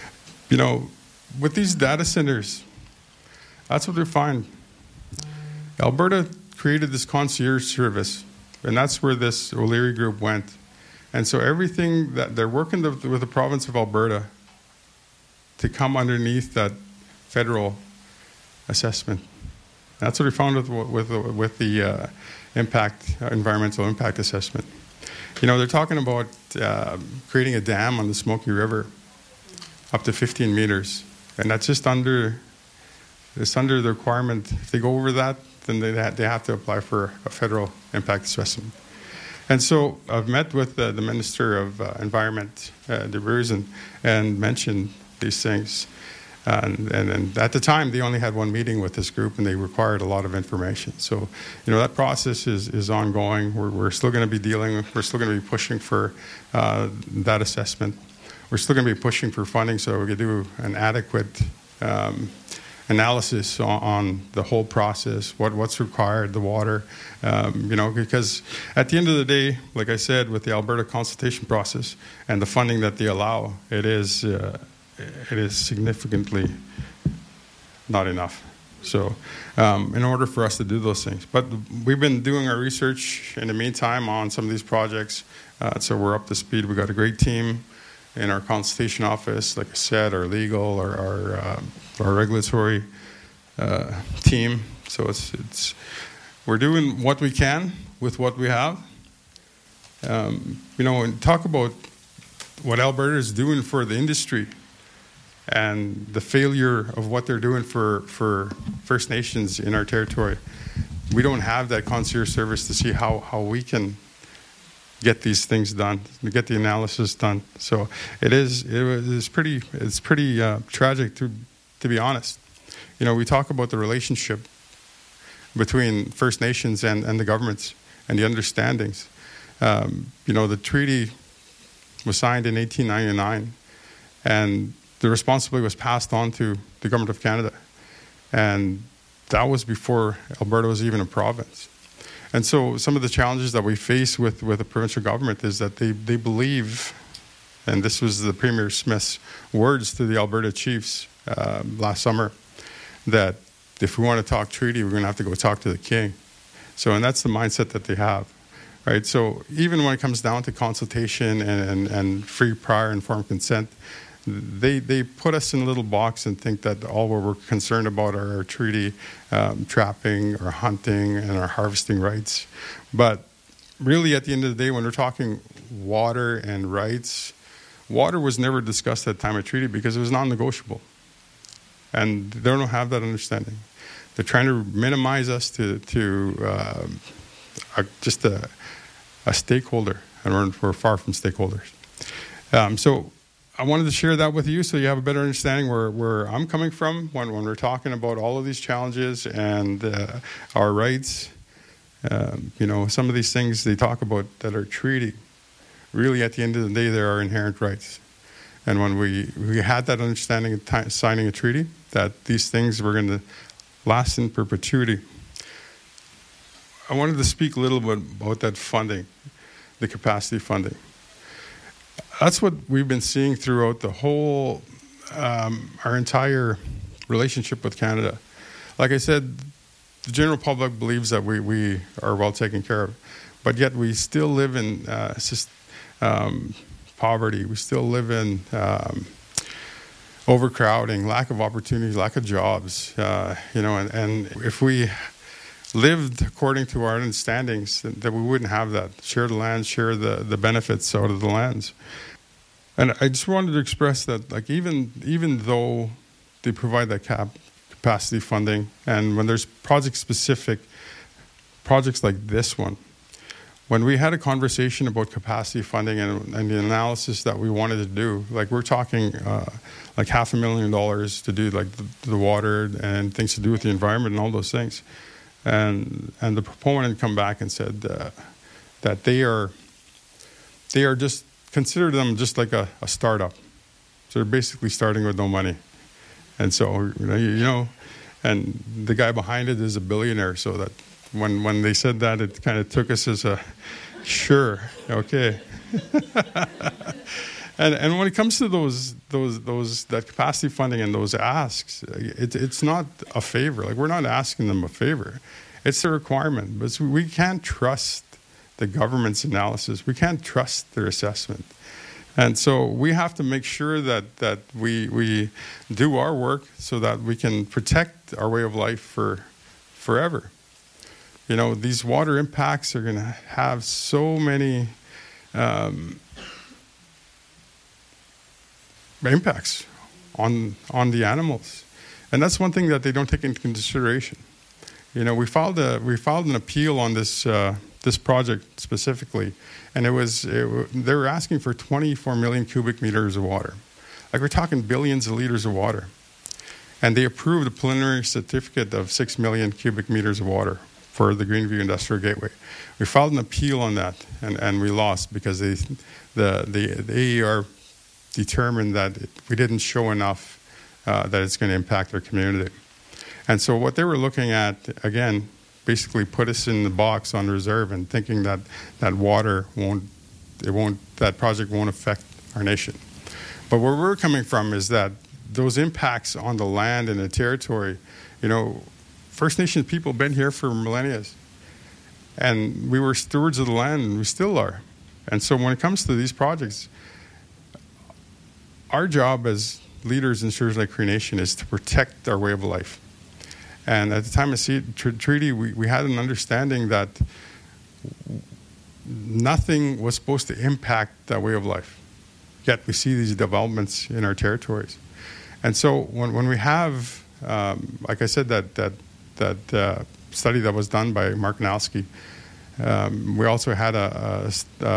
with these data centers, that's what they find. Alberta created this concierge service, and that's where this O'Leary group went. And so everything that they're working with the province of Alberta to come underneath that federal assessment. That's what we found with the environmental impact assessment. They're talking about creating a dam on the Smoky River up to 15 meters, and that's just under the requirement. If they go over that, then they have to apply for a federal impact assessment. And so I've met with the Minister of Environment, De Beers, and mentioned these things. And at the time, they only had one meeting with this group, and they required a lot of information. So, that process is ongoing. We're still going to be we're still going to be pushing for that assessment. We're still going to be pushing for funding so we can do an adequate analysis on the whole process, what's required, the water, because at the end of the day, like I said, with the Alberta consultation process and the funding that they allow, it is significantly not enough. So in order for us to do those things. But we've been doing our research in the meantime on some of these projects, so we're up to speed. We've got a great team in our consultation office, like I said, our legal, our regulatory team. So we're doing what we can with what we have. And talk about what Alberta is doing for the industry and the failure of what they're doing for First Nations in our territory. We don't have that concierge service to see how we can get these things done, get the analysis done. So it's pretty tragic to be honest. We talk about the relationship between First Nations and the governments and the understandings. The treaty was signed in 1899, and the responsibility was passed on to the Government of Canada. And that was before Alberta was even a province. And so some of the challenges that we face with the provincial government is that they believe, and this was the Premier Smith's words to the Alberta Chiefs last summer, that if we want to talk treaty, we're going to have to go talk to the King. And that's the mindset that they have, right? So even when it comes down to consultation and free, prior, informed consent, they put us in a little box and think that all we're concerned about are our treaty trapping, our hunting, and our harvesting rights. But really, at the end of the day, when we're talking water and rights, water was never discussed at the time of treaty because it was non-negotiable. And they don't have that understanding. They're trying to minimize us to just a stakeholder, and we're far from stakeholders. So I wanted to share that with you so you have a better understanding where I'm coming from when we're talking about all of these challenges and our rights. Some of these things they talk about that are treaty, really at the end of the day, there are inherent rights. And when we had that understanding of signing a treaty, that these things were going to last in perpetuity. I wanted to speak a little bit about that funding, the capacity funding. That's what we've been seeing throughout the whole, our entire relationship with Canada. Like I said, the general public believes that we are well taken care of, but yet we still live in poverty. We still live in overcrowding, lack of opportunities, lack of jobs. And if we lived according to our understandings, that we wouldn't have that. Share the land, share the benefits out of the lands. And I just wanted to express that, like, even though they provide that capacity funding, and when there's project-specific projects like this one, when we had a conversation about capacity funding and the analysis that we wanted to do, like we're talking like $500,000 to do like the water and things to do with the environment and all those things. And the proponent come back and said that they are just, consider them just like a startup. So they're basically starting with no money. And so, and the guy behind it is a billionaire. So that when they said that, it kind of took us as a, sure, okay. And when it comes to that capacity funding and those asks, it's not a favor. Like, we're not asking them a favor. It's a requirement. But we can't trust the government's analysis. We can't trust their assessment. And so we have to make sure that we do our work so that we can protect our way of life for forever. These water impacts are going to have so many impacts on the animals, and that's one thing that they don't take into consideration. We filed an appeal on this project specifically, and they were asking for 24 million cubic meters of water. Like, we're talking billions of liters of water. And they approved a preliminary certificate of 6 million cubic meters of water for the Greenview Industrial Gateway. We filed an appeal on that, and we lost because the AER determined that we didn't show enough that it's going to impact our community. And so what they were looking at, again, basically put us in the box on reserve and thinking that that project won't affect our nation. But where we're coming from is that those impacts on the land and the territory, First Nations people have been here for millennia. And we were stewards of the land, and we still are. And so when it comes to these projects, our job as leaders in Sturgeon Lake Cree Nation is to protect our way of life. And at the time of the treaty, we had an understanding that nothing was supposed to impact that way of life. Yet we see these developments in our territories. And so when we have, like I said, that study that was done by Mark Nowski, we also had a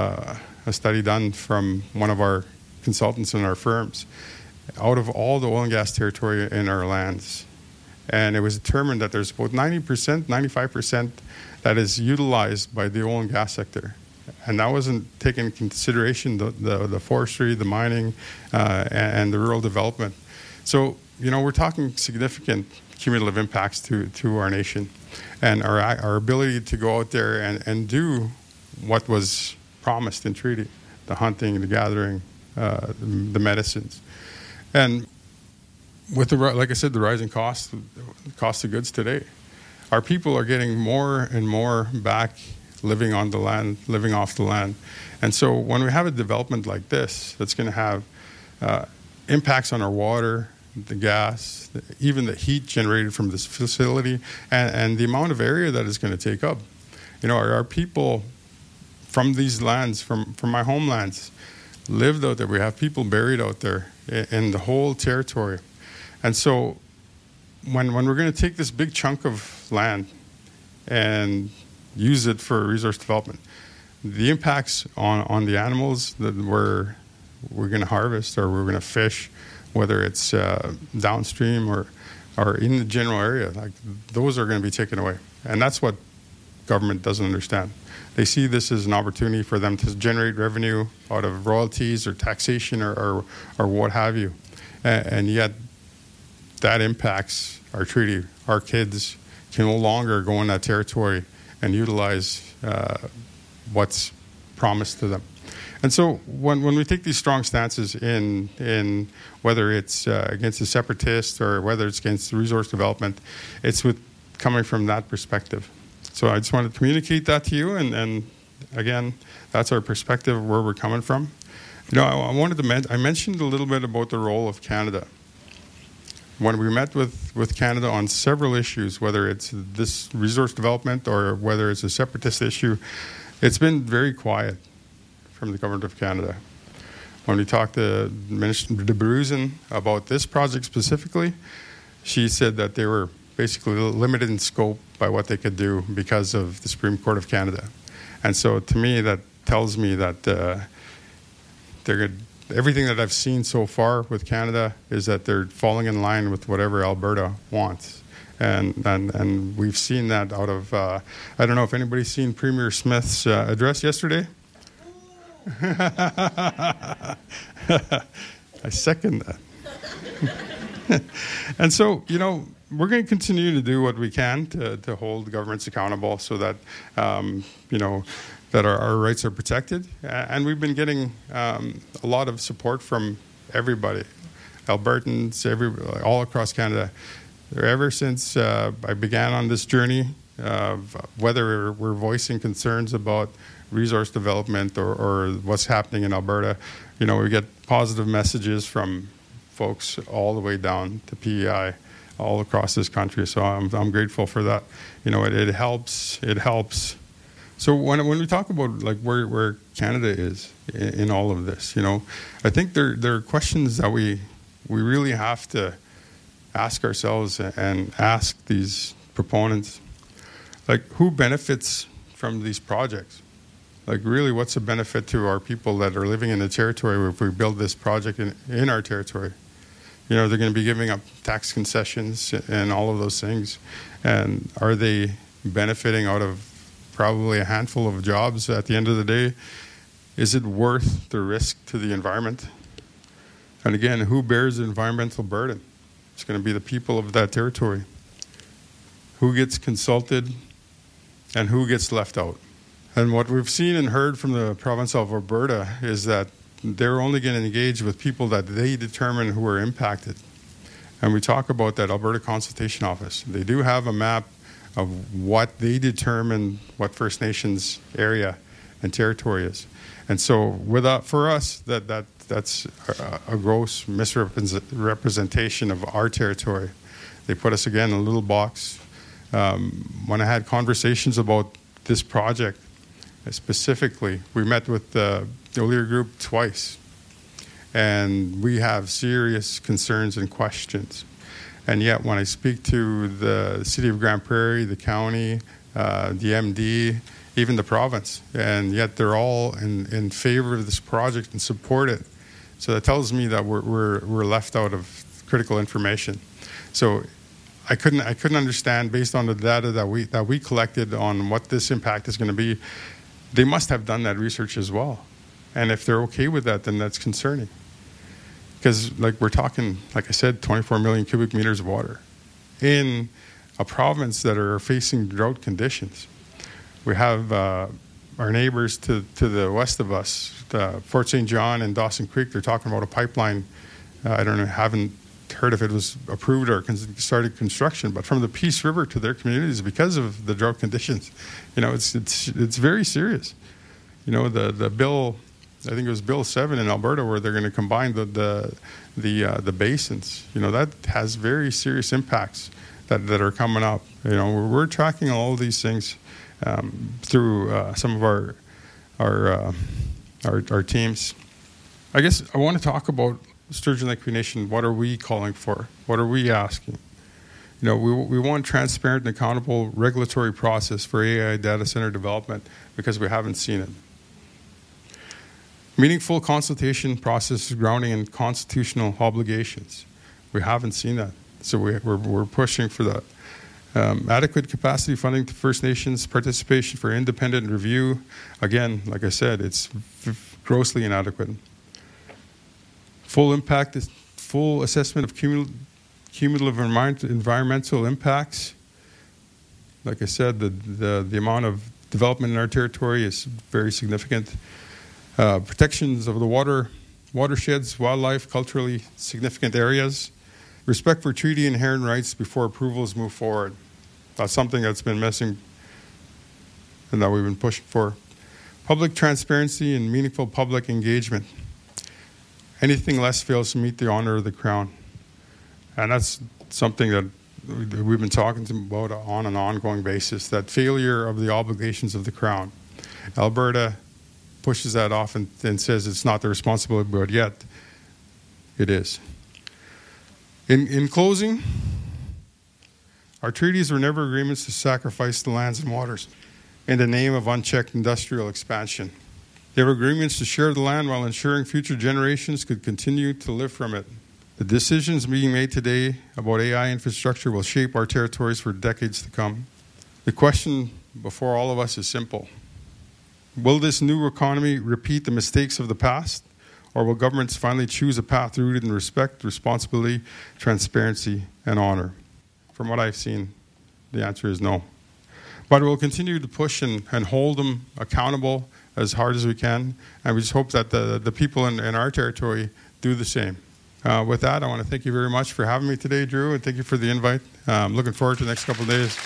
study done from one of our consultants in our firms out of all the oil and gas territory in our lands. And it was determined that there's about 90%, 95% that is utilized by the oil and gas sector. And that wasn't taking into consideration the forestry, the mining, and the rural development. So, we're talking significant cumulative impacts to our nation. And our ability to go out there and do what was promised in treaty, the hunting, the gathering, the medicines. And with like I said, the rising cost of goods today, our people are getting more and more back living on the land, living off the land. And so when we have a development like this, that's going to have impacts on our water, the gas, even the heat generated from this facility, and the amount of area that it's going to take up. Our people from these lands, from my homelands, lived out there. We have people buried out there in the whole territory. And so when we're going to take this big chunk of land and use it for resource development, the impacts on the animals that we're going to harvest or we're going to fish, whether it's downstream or in the general area, like those are going to be taken away. And that's what government doesn't understand. They see this as an opportunity for them to generate revenue out of royalties or taxation or what have you. And yet that impacts our treaty. Our kids can no longer go in that territory and utilize what's promised to them. And so when we take these strong stances in whether it's against the separatists or whether it's against the resource development, it's coming from that perspective. So I just wanted to communicate that to you, and again, that's our perspective of where we're coming from. I mentioned a little bit about the role of Canada. When we met with Canada on several issues, whether it's this resource development or whether it's a separatist issue, it's been very quiet from the Government of Canada. When we talked to Minister de Bruzen about this project specifically, she said that they were basically limited in scope by what they could do because of the Supreme Court of Canada. And so to me, that tells me that they're good. Everything that I've seen so far with Canada is that they're falling in line with whatever Alberta wants. And we've seen that out of, I don't know if anybody's seen Premier Smith's address yesterday. I second that. And so, we're going to continue to do what we can to hold governments accountable so that, that our rights are protected. And we've been getting a lot of support from everybody, Albertans, all across Canada. Ever since I began on this journey, whether we're voicing concerns about resource development or what's happening in Alberta, we get positive messages from folks all the way down to PEI, all across this country. So I'm grateful for that. It helps. It helps. So when we talk about like where Canada is in all of this, I think there are questions that we really have to ask ourselves and ask these proponents, like who benefits from these projects? Like really, what's the benefit to our people that are living in the territory if we build this project in our territory? They're going to be giving up tax concessions and all of those things. And are they benefiting out of probably a handful of jobs at the end of the day? Is it worth the risk to the environment? And again, who bears the environmental burden? It's going to be the people of that territory. Who gets consulted and who gets left out? And what we've seen and heard from the province of Alberta is that they're only going to engage with people that they determine who are impacted. And we talk about that Alberta Consultation Office. They do have a map of what they determine what First Nations area and territory is. And so for us, that's a gross misrepresentation of our territory. They put us, again, in a little box. When I had conversations about this project, specifically, we met with the O'Leary Group twice, and we have serious concerns and questions. And yet, when I speak to the City of Grande Prairie, the county, the MD, even the province, and yet they're all in favor of this project and support it. So that tells me that we're left out of critical information. So I couldn't understand, based on the data that we collected on what this impact is going to be. They must have done that research as well. And if they're okay with that, then that's concerning. Because we're talking, like I said, 24 million cubic meters of water in a province that are facing drought conditions. We have our neighbors to the west of us, Fort St. John and Dawson Creek. They're talking about a pipeline. I don't know, haven't heard if it was approved or started construction, but from the Peace River to their communities because of the drought conditions. It's very serious. The bill, I think it was Bill 7 in Alberta, where they're going to combine the basins. That has very serious impacts that are coming up. We're tracking all of these things through some of our teams. I guess I want to talk about Sturgeon Lake Cree Nation. What are we calling for? What are we asking? We want transparent and accountable regulatory process for AI data center development because we haven't seen it. Meaningful consultation process grounding in constitutional obligations. We haven't seen that. So we're pushing for that. Adequate capacity funding to First Nations participation for independent review. Again, like I said, it's grossly inadequate. Full assessment of cumulative environmental impacts. Like I said, the amount of development in our territory is very significant. Protections of the watersheds, wildlife, culturally significant areas. Respect for treaty inherent rights before approvals move forward. That's something that's been missing and that we've been pushing for. Public transparency and meaningful public engagement. Anything less fails to meet the honor of the Crown. And that's something that we've been talking about on an ongoing basis, that failure of the obligations of the Crown. Alberta pushes that off and says it's not their responsibility, but yet it is. In closing, our treaties were never agreements to sacrifice the lands and waters in the name of unchecked industrial expansion. They were agreements to share the land while ensuring future generations could continue to live from it. The decisions being made today about AI infrastructure will shape our territories for decades to come. The question before all of us is simple. Will this new economy repeat the mistakes of the past? Or will governments finally choose a path rooted in respect, responsibility, transparency, and honor? From what I've seen, the answer is no. But we'll continue to push and hold them accountable as hard as we can, and we just hope that the people in our territory do the same. With that, I want to thank you very much for having me today, Drew, and thank you for the invite. I'm looking forward to the next couple of days.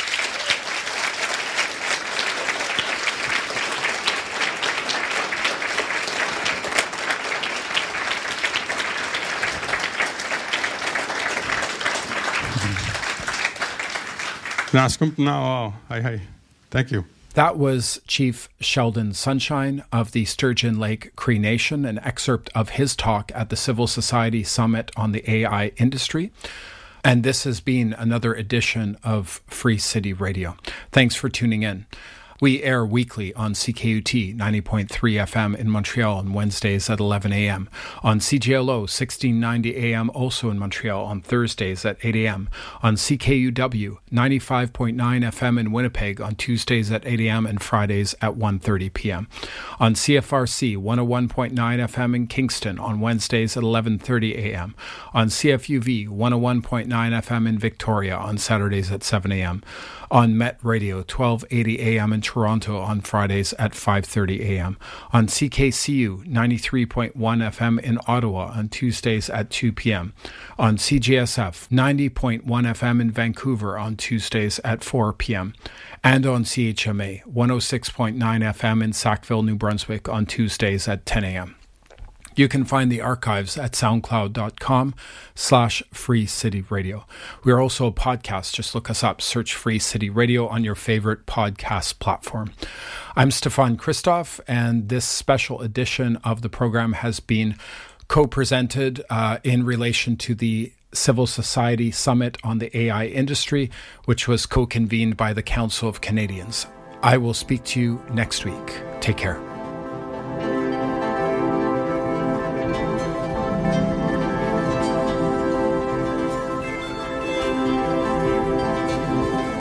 Thank you. That was Chief Sheldon Sunshine of the Sturgeon Lake Cree Nation, an excerpt of his talk at the Civil Society Summit on the AI industry. And this has been another edition of Free City Radio. Thanks for tuning in. We air weekly on CKUT 90.3 FM in Montreal on Wednesdays at 11 a.m., on CJLO 1690 a.m. also in Montreal on Thursdays at 8 a.m., on CKUW 95.9 FM in Winnipeg on Tuesdays at 8 a.m. and Fridays at 1:30 p.m., on CFRC 101.9 FM in Kingston on Wednesdays at 11:30 a.m., on CFUV 101.9 FM in Victoria on Saturdays at 7 a.m., on Met Radio 1280 AM in Toronto on Fridays at 5:30 a.m., on CKCU 93.1 FM in Ottawa on Tuesdays at 2 p.m., on CJSF 90.1 FM in Vancouver on Tuesdays at 4 p.m., and on CHMA 106.9 FM in Sackville, New Brunswick on Tuesdays at 10 a.m. You can find the archives at soundcloud.com/Free City Radio. We are also a podcast. Just look us up, search Free City Radio on your favorite podcast platform. I'm Stefan Christoff, and this special edition of the program has been co-presented in relation to the Civil Society Summit on the AI Industry, which was co-convened by the Council of Canadians. I will speak to you next week. Take care.